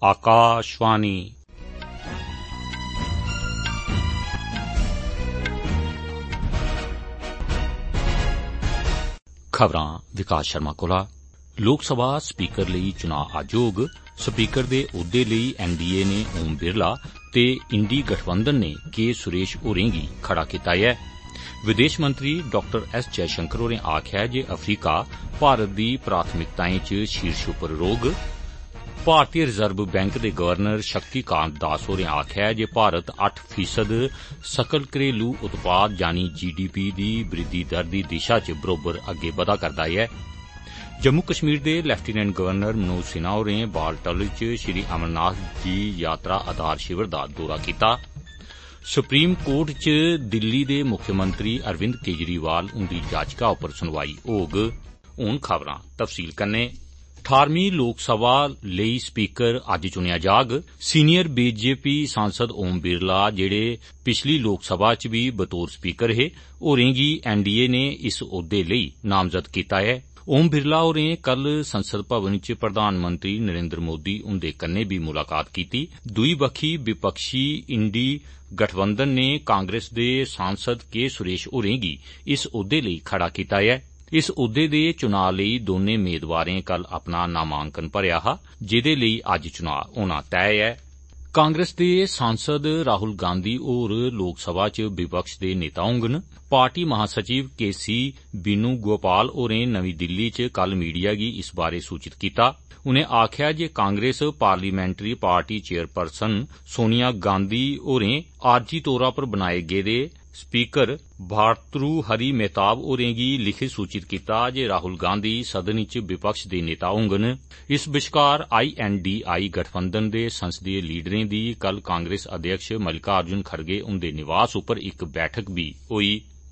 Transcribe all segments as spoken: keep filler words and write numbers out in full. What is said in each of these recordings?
आकाशवाणी। खबरां विकास शर्मा कोला। लोक सभा स्पीकर लेई चुनाव अज्ज होग। स्पीकर दे ओह्दे लेई एनडीए ने ओम बिरला ते इंडी गठबंधन ने के सुरेश होरें गी खड़ा कीता ऐ। विदेश मंत्री डॉक्टर एस जयशंकर होरें आखेआ ऐ जे अफ्रीका भारत दी प्राथमिकताएं च शीर्ष उप्पर रौह्ग। भारतीय रिजर्व बैंक दे गवर्नर शक्तिकांत दास होरें आखेआ ऐ जे भारत अट्ठ फीसद सकल घरेलू उत्पाद यानी जीडीपी दी वृद्धि दर दी दिशा च बरोबर अग्गे बधा करदा ऐ। जम्मू कश्मीर दे लेफ्टिनेंट गवर्नर मनोज सिन्हा होरें बालटल च श्री अमरनाथ जी यात्रा आधार शिविर दा दौरा कीता। सुप्रीम कोर्ट च दिल्ली दे मुख्यमंत्री अरविंद केजरीवाल हुंदी याचिका उप्पर सुनवाई होग। हुण खबरां तफसील कन्नै। अठारहवीं लोक सभा लेई स्पीकर अज्ज चुनेआ जाग। सीनियर बीजेपी सांसद ओम बिरला जेड़े पिछली लोक सभा च बी बतौर स्पीकर हे होरें गी एनडीए ने इस ओह्दे लेई नामजद कीता ऐ। ओम बिरला होरें कल संसद भवन च प्रधानमंत्री नरेंद्र मोदी हुंदे कन्नै बी मुलाकात कीती। दूई बक्खी विपक्षी इंडी गठबंधन ने कांग्रेस दे सांसद के सुरेश होरें गी इस ओह्दे लेई खड़ा कीता ऐ। इस ओह्दे दे चुनां लेई दौनें मेदवारें कल अपना नामांकन भरेआ हा, जेदे लेई अज्ज चुनां होना तय ऐ। कांग्रेस दे सांसद राहुल गांधी होर लोक सभा च विपक्ष दे नेता होंगन। पार्टी महासचिव के सी वेणुगोपाल होरें नमीं दिल्ली च कल मीडिया गी इस बारै सूचित कीता। उनें आखेआ जे Congress parliamentary party chairperson Sonia Gandhi होरें आरजी तौरा पर बनाए गेदे स्पीकर भारतृहरि मेहताब होरें गी लिखित सूचित कीता जे राहुल गांधी सदन च विपक्ष दे नेता होंगन। इस बश्कार आईएनडीआई गठबंधन दे संसदीय लीडरें दी कल कांग्रेस अध्यक्ष मल्लिकार्जुन खड़गे हुंदे निवास उप्पर इक बैठक भी होई।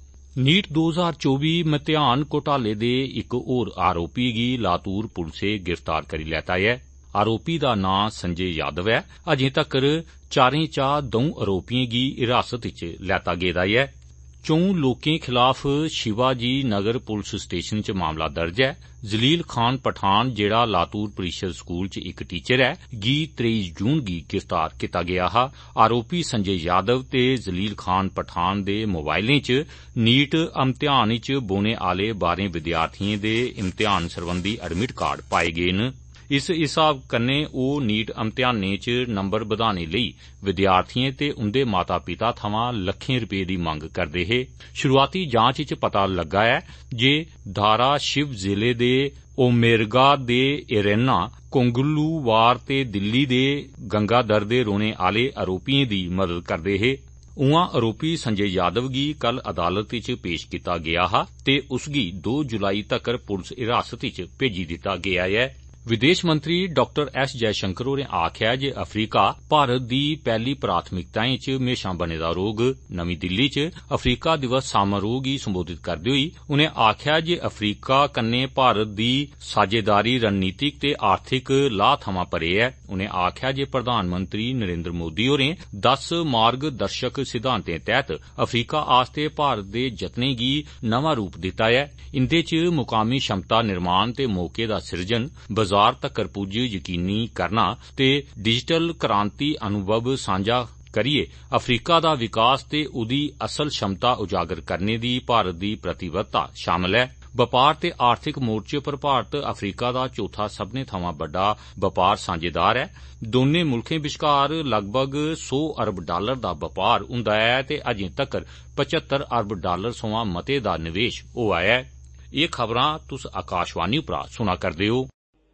नीट दो हजार चौबी मतेयान घोटाले दे इक होर आरोपी गी लातूर पुलसै गिरफ्तार करी लैता ऐ। आरोपी दा नां संजय यादव ऐ। अजें तक्कर चारें चा द'ऊं आरोपिएं गी हिरासत च लैता गेदा ऐ। चौं लोकें खिलाफ शिवाजी नगर पुलस स्टेशन च मामला दर्ज ऐ। जलील खान पठान जेड़ा लातूर परिषद स्कूल च इक टीचर ऐ गी त्रेई जून गी गिरफ्तार कीता गेआ हा। आरोपी संजय यादव ते जलील खान पठान दे मोबाइलें च नीट इम्तिहान च बौह्ने आले बारें विद्यार्थिएं दे इम्तिहान सरबंधी एडमिट कार्ड पाए गे न। इस हिसाब कन्नै ओह् नीट इम्तिहानें च नंबर बधाने लेई विद्यार्थिएं ते उंदे माता पिता थमां लक्खें रपे दी मंग करदे हे। शुरुआती जांच च पता लग्गा ऐ जे धारा शिव जिले दे ओमेरगा दे एरेना कोंगलूवार ते दिल्ली दे गंगादर दे रौह्ने आले आरोपिएं दी मदद करदे हे। उआं आरोपी संजय यादव गी कल अदालत च पेश कीता गेआ हा ते उसगी दो जुलाई तक्कर पुलस हिरासत च भेजी दित्ता गेआ ऐ। विदेश मंत्री डॉक्टर एस जयशंकर होरें आखेआ जे अफ्रीका भारत दी पैहली प्राथमिकताएं च म्हेशां बने दा रौह्ग। नमीं दिल्ली च अफ्रीका दिवस समारोह गी संबोधित करदे होई उनें आखेआ जे अफ्रीका कन्नै भारत दी साझेदारी रणनीतिक ते आर्थिक लाह् थमां परे ऐ। उनें आखेआ जे प्रधानमंत्री नरेंद्र मोदी होरें दस मार्गदर्शक सिद्धांतें तैह्त अफ्रीका आस्तै भारत दे जतनें गी नमां रूप दित्ता ऐ। इंदे च मुकामी क्षमता निर्माण ते मौके दा सिरजन, बाजार तक्कर पुज्ज यकीनी करना ते डिजिटल क्रांति अनुभव सांझा करियै अफ्रीका दा विकास ते ओह्दी असल क्षमता उजागर करने दी भारत दी प्रतिबद्धता शामल ऐ। बपार ते आर्थिक मोर्चे पर भारत अफ्रीका दा चौथा सब्भनें थमां बड्डा बपार सांझेदार ऐ। दौनें मुल्खें बश्कार लगभग सौ अरब डालर दा बपार हुंदा ऐ ते अजें तक्कर पचहत्तर अरब डालर सोयां मते दा निवेश होआ ऐ। एह् खबरां तुस आकाशवाणी उप्परा सुना करदे हो।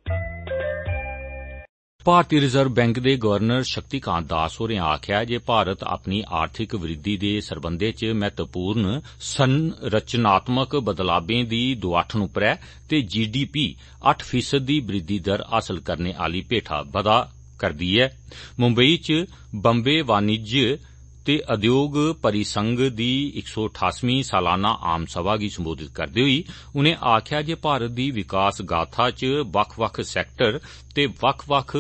भारतीय रिजर्व बैंक दे गवर्नर शक्तिकांत दास होरें आखेआ जे भारत अपनी आर्थिक वृद्धि दे सरबंधै च महत्वपूर्ण संरचनात्मक बदलावें दी दोआठन उप्पर ऐ ते जीडीपी अट्ठ फीसद दी वृद्धि दर हासल करने आली भेठा बधा करदी ऐ। मुंबई च बम्बे वाणिज्य ते उद्योग परिसंघ दी इक सौ ठासवीं सालाना आम सभा गी संबोधित करदे होई उनें आखेआ जे भारत दी विकास गाथा च बक्ख बक्ख सैक्टर ते बक्ख बक्ख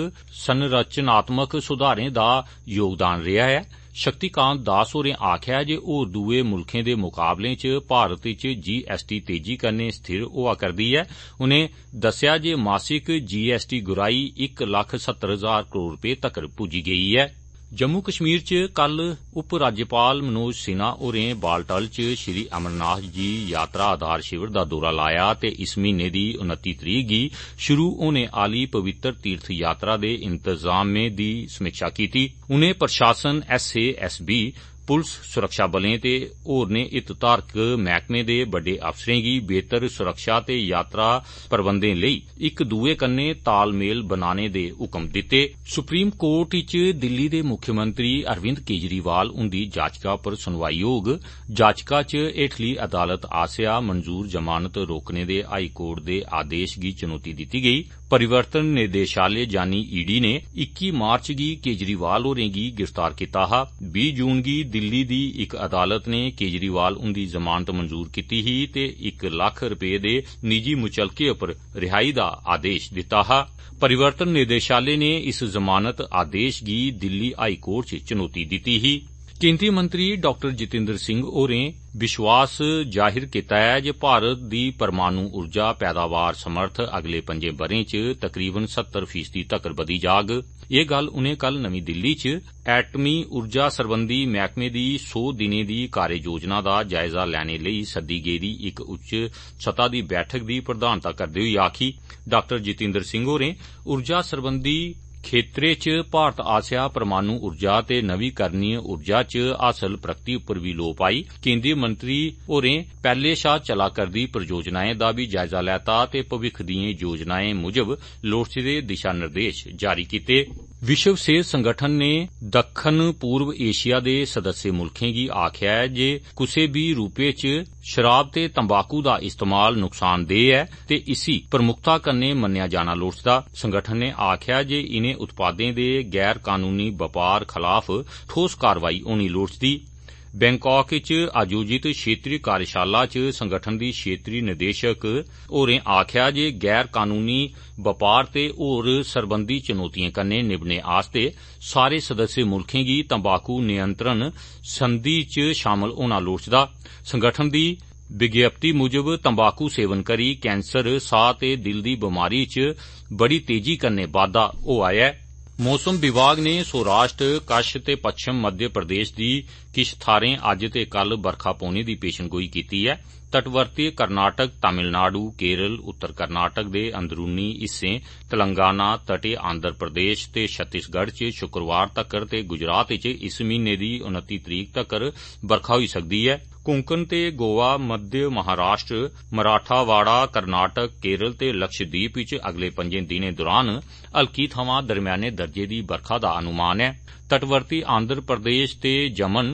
संरचनात्मक सुधारें दा योगदान रेहा ऐ। शक्तिकांत दास होरें आखेआ जे होर दुए मुल्खें दे मुकाबले च भारत च जी एस टी तेजी कन्नै स्थिर होआ करदी ऐ। उनें दस्सेआ जे मासिक जी एस टी गुराई इक लक्ख सत्तर हजार करोड़ रपे तक्कर पुज्जी गेई ऐ। जम्मू कश्मीर च कल उप राज्यपाल मनोज सिन्हा होरें बालटाल च श्री अमरनाथ जी यात्रा आधार शिविर दा दौरा लाया ते इस म्हीने दी उनती तरीक गी शुरू होने आली पवित्र तीर्थ यात्रा दे इंतजामें दी समीक्षा कीती। उनें प्रशासन एस ए एस बी पुलस सुरक्षा बलें ते होरनें हितधारक मैह्कमें दे बड्डे अफसरें गी बेहतर सुरक्षा ते यात्रा प्रबंधें लेई इक दुए कन्नै तालमेल बनाने दे हुकम दित्ते। सुप्रीम कोर्ट इच दिल्ली दे मुख्यमंत्री अरविंद केजरीवाल हुंदी याचिका पर सुनवाई होग। याचिका च हेठली अदालत आसेआ मंजूर जमानत रोकने दे हाई कोर्ट दे आदेश गी चुनौती दित्ती गेई। परिवर्तन निदेशालय जानी ईडी ने इक्की मार्च गी केजरीवाल होरें गी गिरफ्तार कीता हा। बीह् जून गी दिल्ली दी इक अदालत ने केजरीवाल हुंदी जमानत मंजूर कीती ही ते इक लक्ख रपे दे निजी मुचलके उप्पर रिहाई दा आदेश दित्ता हा। परिवर्तन निदेशालय ने इस जमानत आदेश गी दिल्ली हाई कोर्ट च चुनौती दित्ती ही। केंद्रीय मंत्री डॉक्टर जितेंद्र सिंह होरें विश्वास जाहिर कीता है जे भारत दी परमाणु ऊर्जा पैदावार समर्थ अगले पंजें ब'रें च तकरीबन सत्तर फीसदी तक्कर बधी जाग। एह गल्ल उनें कल नमीं दिल्ली च एटमी ऊर्जा सरबंधी मैह्कमे दी सौ दिनें दी कार्य योजना दा जायजा लैने लेई सद्दी गेदी इक उच्च सतह दी बैठक दी प्रधानता करदे होई आखी। डॉक्टर जितेंद्र सिंह होरें ऊर्जा सरबंधी खेत्रे च भारत आसेआ परमाणु ऊर्जा ते नवीकरणीय ऊर्जा च हासल प्रगति उप्पर बी लोऽ पाई। केंद्रीय मंत्री होरें पैहले शा चला करदी परियोजनाएं दा बी जायजा लैता ते भविक्ख दिएं योजनाएं मुजब लोड़चदे दिशा निर्देश जारी कीते। विश्व सेहत संगठन ने दक्खन पूर्व एशिया दे सदस्य मुल्खें गी आखेआ ऐ जे कुसै बी रूपे च शराब ते तंबाकू दा इस्तेमाल नुकसानदेह ऐ ते इसी प्रमुखता कन्नै मन्नेआ जाना लोड़चदा। संगठन ने आखेआ जे इनें उत्पादें दे गैर कानूनी बपार खलाफ ठोस कारवाई होनी लोड़चदी। बैंकाक च आयोजित क्षेत्रीय कार्यशाला च संगठन दी क्षेत्रीय निदेशक होरें आखेआ जे गैर कानूनी बपार ते होर सरबंधी चुनौतिएं कन्नै निबड़ने आस्तै सारे सदस्य मुल्खें गी तंबाकू नियंत्रण संधि च शामल होना लोड़चदा। संगठन दी विज्ञप्ति मुजब तंबाकू सेवन करी कैंसर साह ते दिल दी बमारी च बड़ी तेजी कन्नै बाद्दा होआ ऐ। मौसम विभाग ने सौराष्ट्र कच्छ ते पच्छम मध्य प्रदेश दी किश थाहरें अज्ज ते कल बरखा पौने दी पेशनगोई कीती ऐ। तटवर्ती कर्नाटक, तमिलनाडु, केरल, उत्तर कर्नाटक दे अंदरूनी हिस्सें, तेलंगाना, तटे आंध्र प्रदेश ते छत्तीसगढ़ च शुक्रवार तक्कर ते गुजरात च इस म्हीने दी उनती तरीक तक्कर बरखा होई सकदी ऐ। कोंकण ते गोवा, मध्य महाराष्ट्र, मराठावाड़ा, कर्नाटक, केरल ते लक्षद्वीप च अगले पंजें दिनें दौरान हल्की थमां दरम्याने दर्जे दी बरखा दा अनुमान ऐ। तटवर्ती आंध्र प्रदेश ते जमन,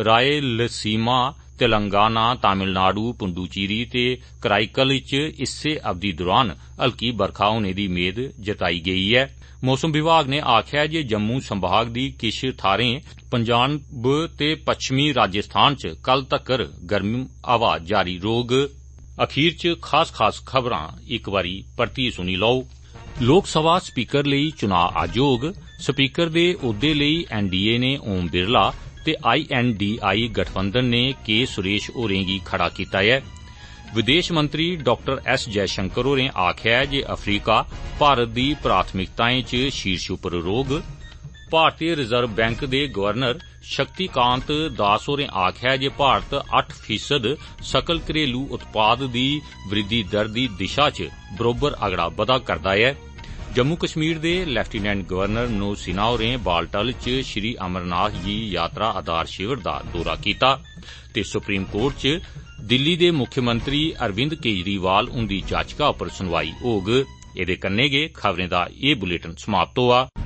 रायलसीमा, तेलंगाना, तमिलनाडु, पुडुचेरी ते कराईकल च इस्सै अवधि दौरान हल्की बरखा होने दी मेद जताई गेई ऐ। मौसम विभाग ने आखेआ जे जम्मू संभाग दी किश थाहरें, पंजाब ते पच्छमी राजस्थान च कल तक्कर गर्म हवा जारी रौह्ग। अखीर च खास खास खबरां इक बारी परतियै सुनी लओ। लोक सभा स्पीकर लेई चुनां अज्ज होग। स्पीकर दे ओह्दे लेई एन डी ए ने ओम बिरला ते आई एन डी आई गठबंधन ने के सुरेश होरें गी खड़ा कीता ऐ। विदेश मंत्री डॉक्टर एस जयशंकर होरें आखेआ जे अफ्रीका भारत दी प्राथमिकताएं च शीर्ष उप्पर रौह्ग। भारतीय रिजर्व बैंक दे गवर्नर शक्तिकांत दास होरें आखेआ जे भारत अट्ठ फीसद सकल घरेलू उत्पाद दी वृद्धि दर दी दिशा च बरोबर अगड़ा बधा करदा ऐ। जम्मू कश्मीर दे लेफ्टिनेंट गवर्नर मनोज सिन्हा होरें बालटाल च श्री अमरनाथ जी यात्रा आधार शिविर दा दौरा कीता ते सुप्रीम कोर्ट च दिल्ली दे मुख्यमंत्री अरविंद केजरीवाल हुंदी याचिका उप्पर सुनवाई होग। एह्दे कन्नै गै खबरें दा एह् बुलेटिन समाप्त होआ।